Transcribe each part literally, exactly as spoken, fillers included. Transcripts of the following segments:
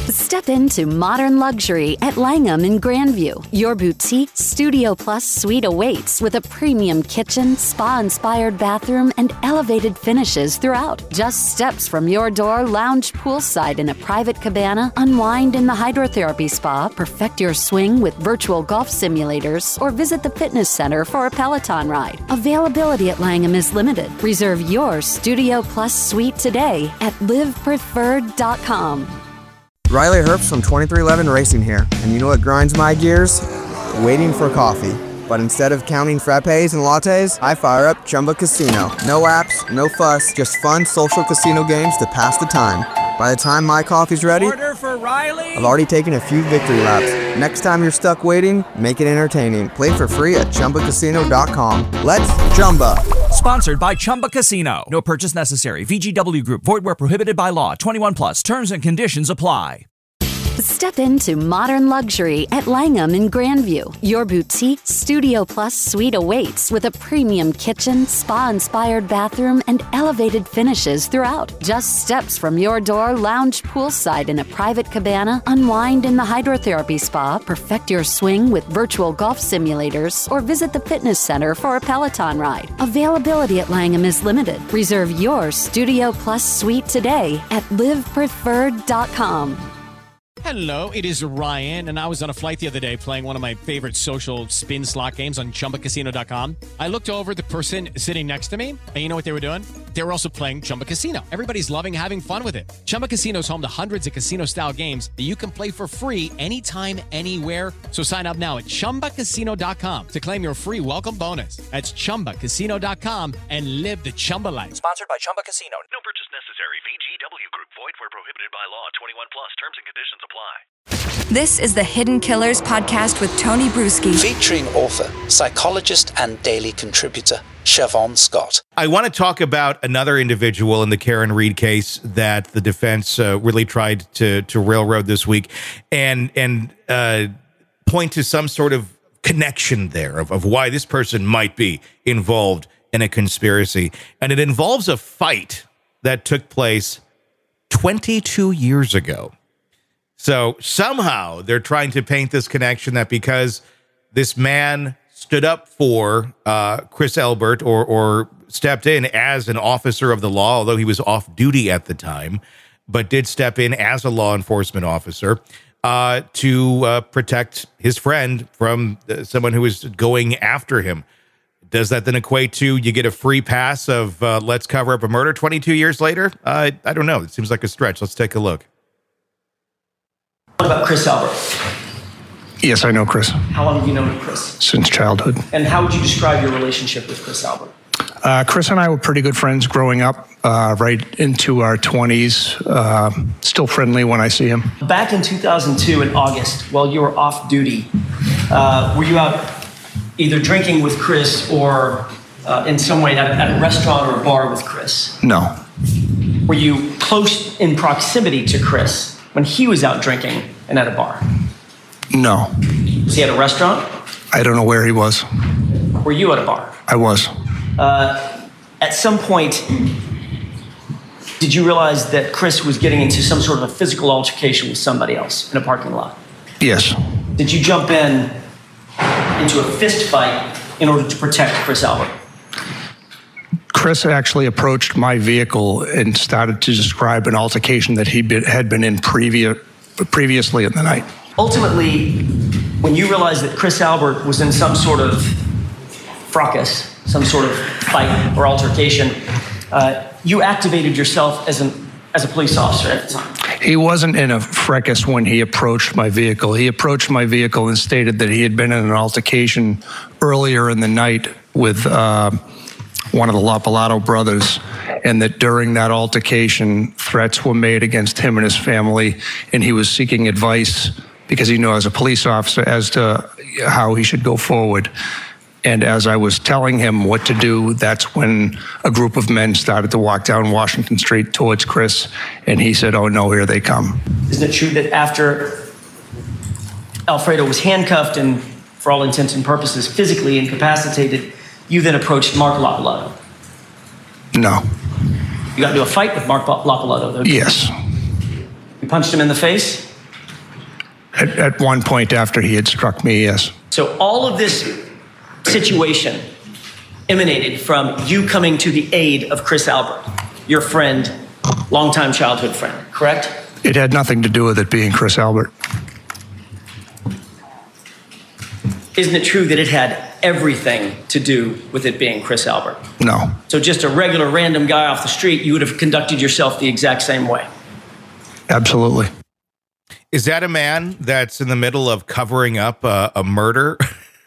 Step into modern luxury at Langham in Grandview. Your boutique Studio Plus suite awaits with a premium kitchen, spa-inspired bathroom, and elevated finishes throughout. Just steps from your door, lounge poolside in a private cabana, unwind in the hydrotherapy spa, perfect your swing with virtual golf simulators, or visit the fitness center for a Peloton ride. Availability at Langham is limited. Reserve your Studio Plus suite today at live preferred dot com. Riley Herbst from twenty-three eleven Racing here, and you know what grinds my gears? Waiting for coffee. But instead of counting frappes and lattes, I fire up Chumba Casino. No apps, no fuss, just fun social casino games to pass the time. By the time my coffee's ready, Order for Riley. I've already taken a few victory laps. Next time you're stuck waiting, make it entertaining. Play for free at chumba casino dot com. Let's Chumba. Sponsored by Chumba Casino. No purchase necessary. V G W Group. Void where prohibited by law. twenty-one plus. Terms and conditions apply. Step into modern luxury at Langham in Grandview. Your boutique Studio Plus suite awaits with a premium kitchen, spa-inspired bathroom, and elevated finishes throughout. Just steps from your door, lounge poolside in a private cabana, unwind in the hydrotherapy spa, perfect your swing with virtual golf simulators, or visit the fitness center for a Peloton ride. Availability at Langham is limited. Reserve your Studio Plus suite today at live preferred dot com. Hello, it is Ryan, and I was on a flight the other day playing one of my favorite social spin slot games on chumba casino dot com. I looked over at the person sitting next to me, and you know what they were doing? They were also playing Chumba Casino. Everybody's loving having fun with it. Chumba Casino is home to hundreds of casino-style games that you can play for free anytime, anywhere. So sign up now at chumba casino dot com to claim your free welcome bonus. That's chumba casino dot com and live the Chumba life. Sponsored by Chumba Casino. No purchase necessary. V G W Group. Void where prohibited by law. twenty-one plus. Terms and conditions apply. This is the Hidden Killers podcast with Tony Bruschi. Featuring author, psychologist, and daily contributor, Siobhan Scott. I want to talk about another individual in the Karen Read case that the defense uh, really tried to to railroad this week, and and uh, point to some sort of connection there of, of why this person might be involved in a conspiracy. And it involves a fight that took place twenty-two years ago. So somehow they're trying to paint this connection that because this man stood up for uh, Chris Elbert or or stepped in as an officer of the law, although he was off duty at the time, but did step in as a law enforcement officer uh, to uh, protect his friend from uh, someone who was going after him. Does that then equate to you get a free pass of uh, let's cover up a murder twenty-two years later? Uh, I don't know. It seems like a stretch. Let's take a look. What about Chris Elbert? Yes, I know Chris. How long have you known Chris? Since childhood. And how would you describe your relationship with Chris Elbert? Uh, Chris and I were pretty good friends growing up, uh, right into our twenties. Uh, still friendly when I see him. Back in two thousand two in August, while you were off duty, uh, were you out either drinking with Chris or uh, in some way at a, at a restaurant or a bar with Chris? No. Were you close in proximity to Chris when he was out drinking and at a bar? No. Was he at a restaurant? I don't know where he was. Were you at a bar? I was. Uh, at some point, did you realize that Chris was getting into some sort of a physical altercation with somebody else in a parking lot? Yes. Did you jump in into a fist fight in order to protect Chris Elbert? Chris actually approached my vehicle and started to describe an altercation that he been, had been in previous, previously in the night. Ultimately, when you realized that Chris Elbert was in some sort of fracas, some sort of fight or altercation, uh, you activated yourself as, an, as a police officer at the time. He wasn't in a fracas when he approached my vehicle. He approached my vehicle and stated that he had been in an altercation earlier in the night with uh, one of the Lapalato brothers, and that during that altercation, threats were made against him and his family, and he was seeking advice because he knew as a police officer as to how he should go forward. And as I was telling him what to do, that's when a group of men started to walk down Washington Street towards Chris, and he said, "Oh no, here they come." Isn't it true that after Alfredo was handcuffed and, for all intents and purposes, physically incapacitated, you then approached Mark Lapalato? No. You got into a fight with Mark Lapalato, though? Yes. You punched him in the face? At, at one point after he had struck me, yes. So all of this situation emanated from you coming to the aid of Chris Albert, your friend, longtime childhood friend, correct? It had nothing to do with it being Chris Albert. Isn't it true that it had everything to do with it being Chris Albert? No. So just a regular random guy off the street, you would have conducted yourself the exact same way? Absolutely. Is that a man that's in the middle of covering up a, a murder?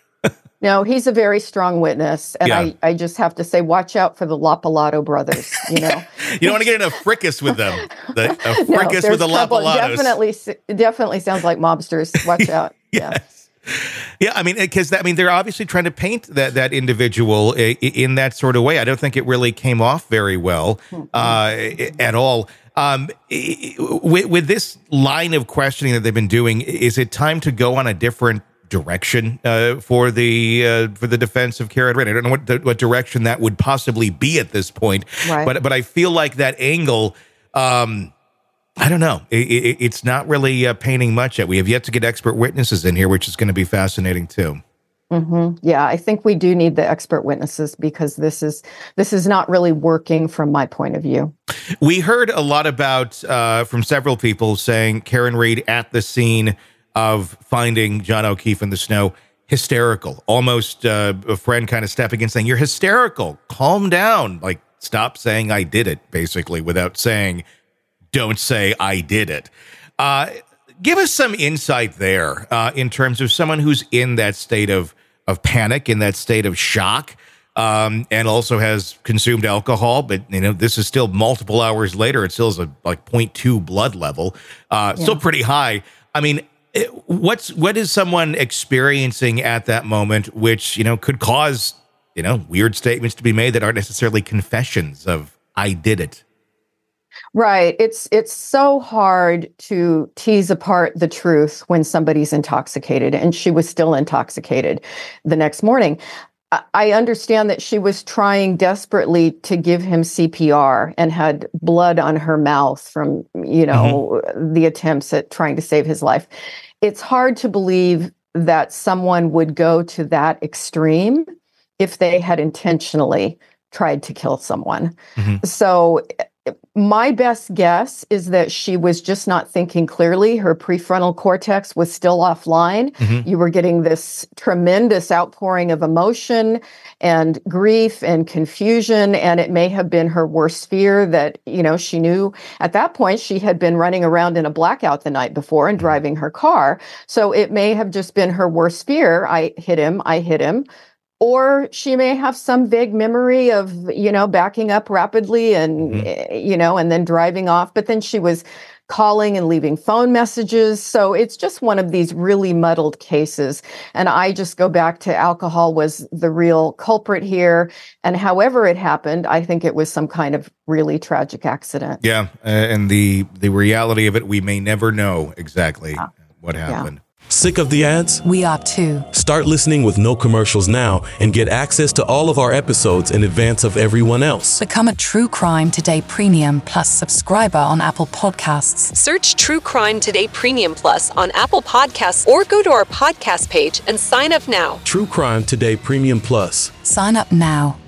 No, he's a very strong witness. And yeah. I, I just have to say, watch out for the Lapalato brothers, you know. You don't want to get in a frickus with them. The, a frickus no, with the Lapalatos. Definitely, definitely sounds like mobsters. Watch out. Yes. Yeah. Yeah, I mean, because I mean, they're obviously trying to paint that that individual in, in that sort of way. I don't think it really came off very well uh, at all. Um, with, with this line of questioning that they've been doing, is it time to go on a different direction uh, for the uh, for the defense of Karen Read? I don't know what the, what direction that would possibly be at this point, right. but but I feel like that angle. Um, I don't know. It, it, it's not really uh, painting much yet. We have yet to get expert witnesses in here, which is going to be fascinating too. Mm-hmm. Yeah, I think we do need the expert witnesses because this is this is not really working from my point of view. We heard a lot about uh, from several people saying Karen Read at the scene of finding John O'Keefe in the snow, hysterical, almost uh, a friend kind of stepping in saying, "You're hysterical. Calm down. Like, stop saying I did it," basically, without saying, "Don't say I did it." Uh, give us some insight there uh, in terms of someone who's in that state of of panic, in that state of shock, um, and also has consumed alcohol. But, you know, this is still multiple hours later. It still is a like zero point two blood level, uh, yeah. still pretty high. I mean, what's what is someone experiencing at that moment, which, you know, could cause, you know, weird statements to be made that aren't necessarily confessions of I did it? Right. It's it's so hard to tease apart the truth when somebody's intoxicated, and she was still intoxicated the next morning. I understand that she was trying desperately to give him C P R and had blood on her mouth from, you know, mm-hmm. the attempts at trying to save his life. It's hard to believe that someone would go to that extreme if they had intentionally tried to kill someone. Mm-hmm. So my best guess is that she was just not thinking clearly. Her prefrontal cortex was still offline. Mm-hmm. You were getting this tremendous outpouring of emotion and grief and confusion. And it may have been her worst fear that, you know, she knew at that point she had been running around in a blackout the night before and driving her car. So it may have just been her worst fear. I hit him, I hit him. Or she may have some vague memory of, you know, backing up rapidly and, mm-hmm. you know, and then driving off. But then she was calling and leaving phone messages. So it's just one of these really muddled cases. And I just go back to alcohol was the real culprit here. And however it happened, I think it was some kind of really tragic accident. Yeah. Uh, and the, the reality of it, we may never know exactly yeah. what happened. Yeah. Sick of the ads? We are too. Start listening with no commercials now and get access to all of our episodes in advance of everyone else. Become a True Crime Today Premium Plus subscriber on Apple Podcasts. Search True Crime Today Premium Plus on Apple Podcasts or go to our podcast page and sign up now. True Crime Today Premium Plus. Sign up now.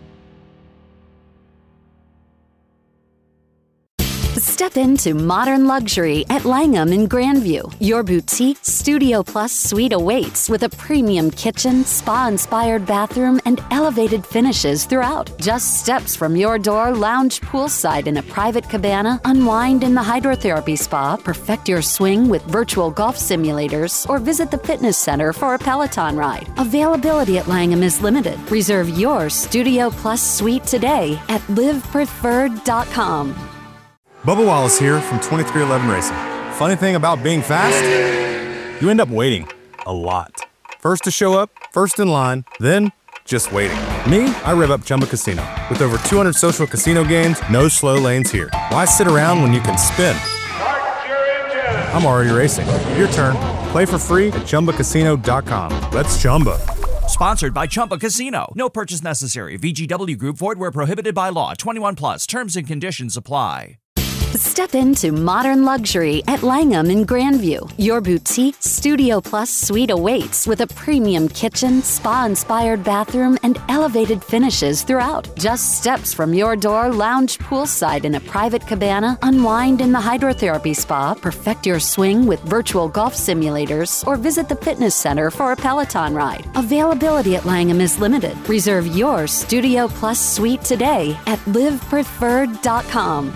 Step into modern luxury at Langham in Grandview. Your boutique Studio Plus suite awaits with a premium kitchen, spa-inspired bathroom, and elevated finishes throughout. Just steps from your door, lounge poolside in a private cabana, unwind in the hydrotherapy spa, perfect your swing with virtual golf simulators, or visit the fitness center for a Peloton ride. Availability at Langham is limited. Reserve your Studio Plus suite today at live preferred dot com. Bubba Wallace here from twenty-three eleven Racing. Funny thing about being fast, you end up waiting a lot. First to show up, first in line, then just waiting. Me, I rev up Chumba Casino. With over two hundred social casino games, no slow lanes here. Why sit around when you can spin? I'm already racing. Your turn. Play for free at chumba casino dot com. Let's Chumba. Sponsored by Chumba Casino. No purchase necessary. V G W Group. Void where prohibited by law. twenty-one plus. Terms and conditions apply. Step into modern luxury at Langham in Grandview. Your boutique Studio Plus suite awaits with a premium kitchen, spa-inspired bathroom, and elevated finishes throughout. Just steps from your door, lounge poolside in a private cabana, unwind in the hydrotherapy spa, perfect your swing with virtual golf simulators, or visit the fitness center for a Peloton ride. Availability at Langham is limited. Reserve your Studio Plus suite today at live preferred dot com.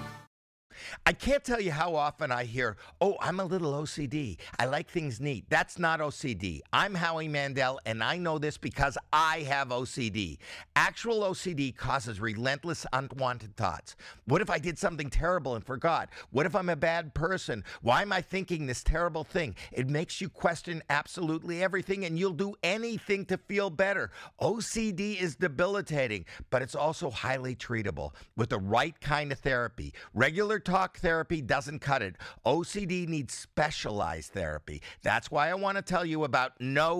I can't tell you how often I hear, oh, I'm a little O C D. I like things neat. That's not O C D. I'm Howie Mandel, and I know this because I have O C D. Actual O C D causes relentless, unwanted thoughts. What if I did something terrible and forgot? What if I'm a bad person? Why am I thinking this terrible thing? It makes you question absolutely everything, and you'll do anything to feel better. O C D is debilitating, but it's also highly treatable with the right kind of therapy. Regular talk therapy doesn't cut it. O C D needs specialized therapy. That's why I want to tell you about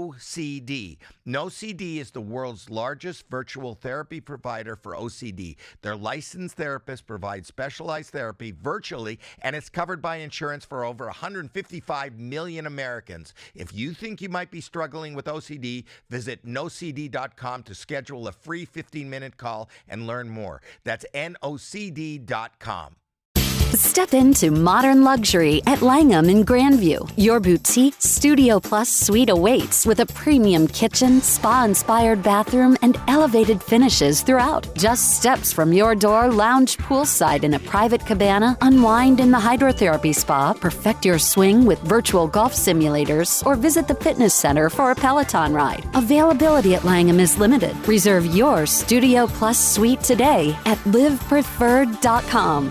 NoCD. NoCD is the world's largest virtual therapy provider for O C D. Their licensed therapists provide specialized therapy virtually, and it's covered by insurance for over one hundred fifty-five million Americans. If you think you might be struggling with O C D, visit no C D dot com to schedule a free fifteen-minute call and learn more. That's N O C D dot com. Step into modern luxury at Langham in Grandview. Your boutique Studio Plus suite awaits with a premium kitchen, spa-inspired bathroom, and elevated finishes throughout. Just steps from your door, lounge poolside in a private cabana, unwind in the hydrotherapy spa, perfect your swing with virtual golf simulators, or visit the fitness center for a Peloton ride. Availability at Langham is limited. Reserve your Studio Plus suite today at live preferred dot com.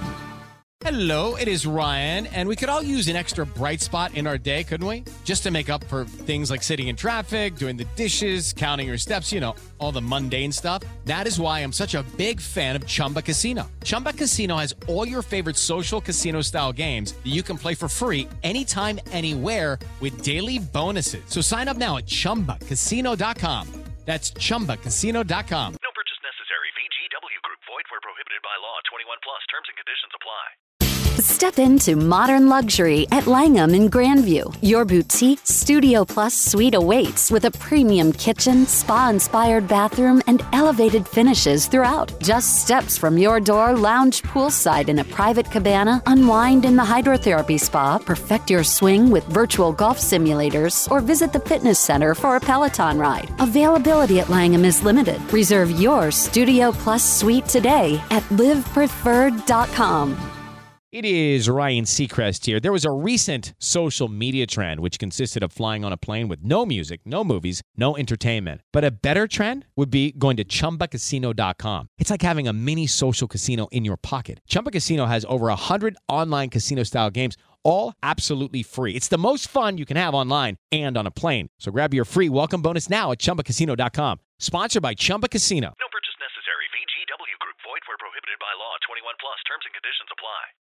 Hello, it is Ryan, and we could all use an extra bright spot in our day, couldn't we? Just to make up for things like sitting in traffic, doing the dishes, counting your steps, you know, all the mundane stuff. That is why I'm such a big fan of Chumba Casino. Chumba Casino has all your favorite social casino-style games that you can play for free anytime, anywhere with daily bonuses. So sign up now at chumba casino dot com. That's chumba casino dot com. No purchase necessary. V G W Group. Void where prohibited by law. twenty-one plus. Terms and conditions apply. Step into modern luxury at Langham in Grandview. Your boutique Studio Plus suite awaits with a premium kitchen, spa-inspired bathroom, and elevated finishes throughout. Just steps from your door, lounge poolside in a private cabana, unwind in the hydrotherapy spa, perfect your swing with virtual golf simulators, or visit the fitness center for a Peloton ride. Availability at Langham is limited. Reserve your Studio Plus suite today at live preferred dot com. It is Ryan Seacrest here. There was a recent social media trend which consisted of flying on a plane with no music, no movies, no entertainment. But a better trend would be going to chumba casino dot com. It's like having a mini social casino in your pocket. Chumba Casino has over one hundred online casino-style games, all absolutely free. It's the most fun you can have online and on a plane. So grab your free welcome bonus now at chumba casino dot com. Sponsored by Chumba Casino. No purchase necessary. V G W Group. Void where prohibited by law. twenty-one plus. Terms and conditions apply.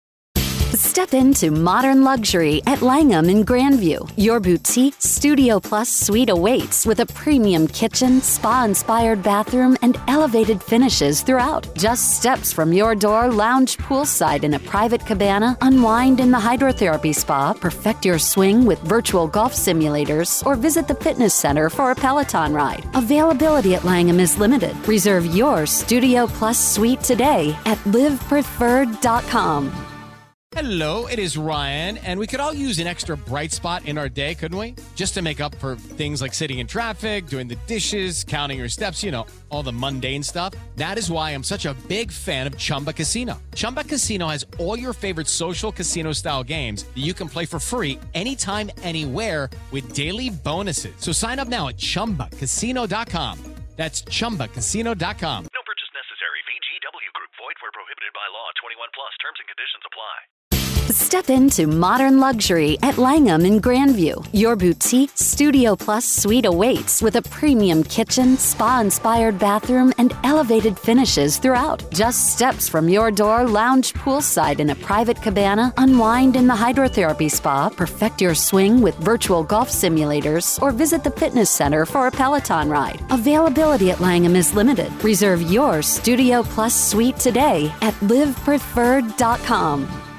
Step into modern luxury at Langham in Grandview. Your boutique Studio Plus suite awaits with a premium kitchen, spa-inspired bathroom, and elevated finishes throughout. Just steps from your door, lounge poolside in a private cabana, unwind in the hydrotherapy spa, perfect your swing with virtual golf simulators, or visit the fitness center for a Peloton ride. Availability at Langham is limited. Reserve your Studio Plus suite today at live preferred dot com. Hello, it is Ryan, and we could all use an extra bright spot in our day, couldn't we? Just to make up for things like sitting in traffic, doing the dishes, counting your steps, you know, all the mundane stuff. That is why I'm such a big fan of Chumba Casino. Chumba Casino has all your favorite social casino-style games that you can play for free anytime, anywhere with daily bonuses. So sign up now at chumba casino dot com. That's chumba casino dot com. No purchase necessary. V G W Group. Void where prohibited by law. twenty-one plus. Terms and conditions apply. Step into modern luxury at Langham in Grandview. Your boutique Studio Plus suite awaits with a premium kitchen, spa-inspired bathroom, and elevated finishes throughout. Just steps from your door, lounge poolside in a private cabana, unwind in the hydrotherapy spa, perfect your swing with virtual golf simulators, or visit the fitness center for a Peloton ride. Availability at Langham is limited. Reserve your Studio Plus suite today at live preferred dot com.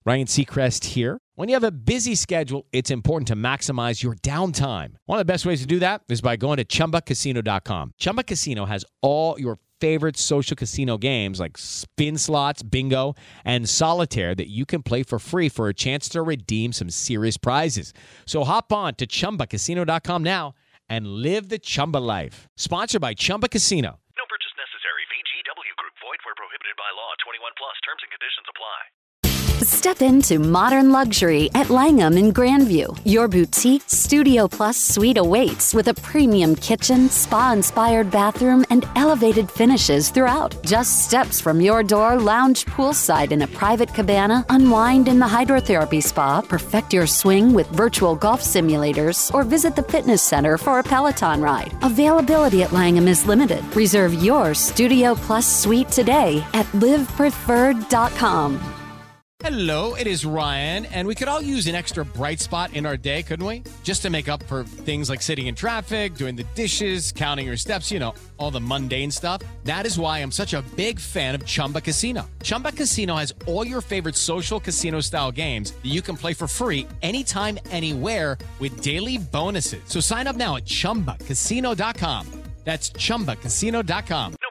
Ryan Seacrest here. When you have a busy schedule, it's important to maximize your downtime. One of the best ways to do that is by going to Chumba Casino dot com. Chumba Casino has all your favorite social casino games like spin slots, bingo, and solitaire that you can play for free for a chance to redeem some serious prizes. So hop on to Chumba Casino dot com now and live the Chumba life. Sponsored by Chumba Casino. No purchase necessary. V G W Group. Void where prohibited by law. twenty-one plus. Terms and conditions apply. Step into modern luxury at Langham in Grandview. Your boutique Studio Plus suite awaits with a premium kitchen, spa-inspired bathroom, and elevated finishes throughout. Just steps from your door, lounge poolside in a private cabana, unwind in the hydrotherapy spa, perfect your swing with virtual golf simulators, or visit the fitness center for a Peloton ride. Availability at Langham is limited. Reserve your Studio Plus suite today at live preferred dot com. Hello, it is Ryan, and we could all use an extra bright spot in our day, couldn't we? Just to make up for things like sitting in traffic, doing the dishes, counting your steps, you know, all the mundane stuff. That is why I'm such a big fan of Chumba Casino. Chumba Casino has all your favorite social casino-style games that you can play for free anytime, anywhere with daily bonuses. So sign up now at Chumba Casino dot com. That's Chumba Casino dot com. No